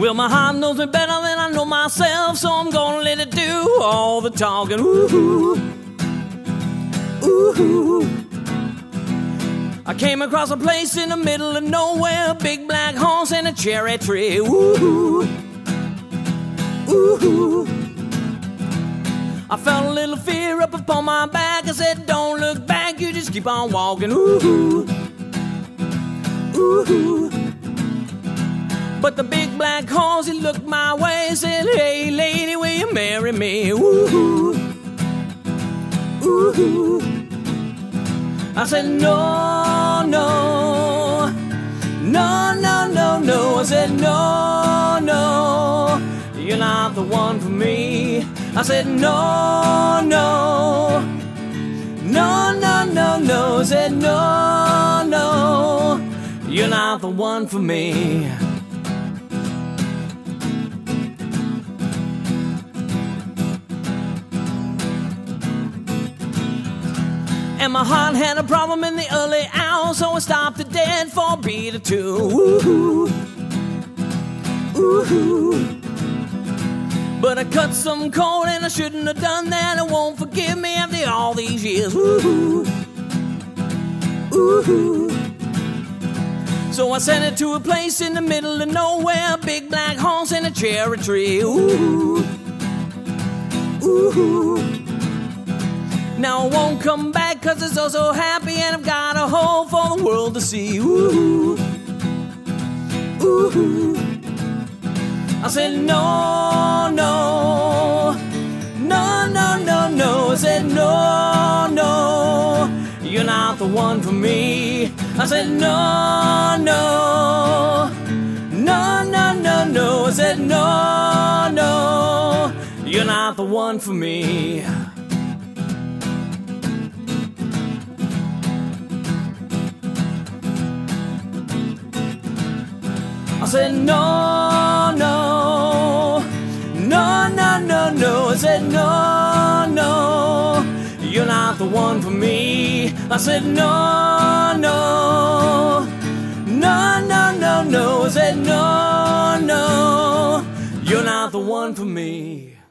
Well, my heart knows me better than I know myself, so I'm gonna let it do all the talking. Ooh, ooh. I came across a place in the middle of nowhere, a big black horse and a cherry tree. Ooh, ooh. I felt a little fear up upon my back. I said, don't look back, you just keep on walking. Ooh, ooh. But the big black horse, he looked my way and said, hey lady, will you marry me? Ooh, ooh. I said, no, no, no, no, no, no. I said, no, no, you're not the one for me. I said, no, no, no, no, no, no. I said, no, no, you're not the one for me. And my heart had a problem in the early hours, so I stopped it dead for a beat or two. Ooh, ooh. But I cut some cord and I shouldn't have done that. It won't forgive me after all these years. Ooh, ooh. So I sent it to a place in the middle of nowhere, a big black horse and a cherry tree. Ooh, ooh. Now I won't come back cause it's so happy, and I've got a hole for the world to see. Ooh, ooh. I said, no, no, no, no, no, no. I said, no, no, you're not the one for me. I said, no, no, no, no, no, no. I said, no, no, you're not the one for me. I said, no, no, no, no, no, no. I said, no, no, you're not the one for me. I said, no, no, no, no, no, no. I said, no, no, you're not the one for me.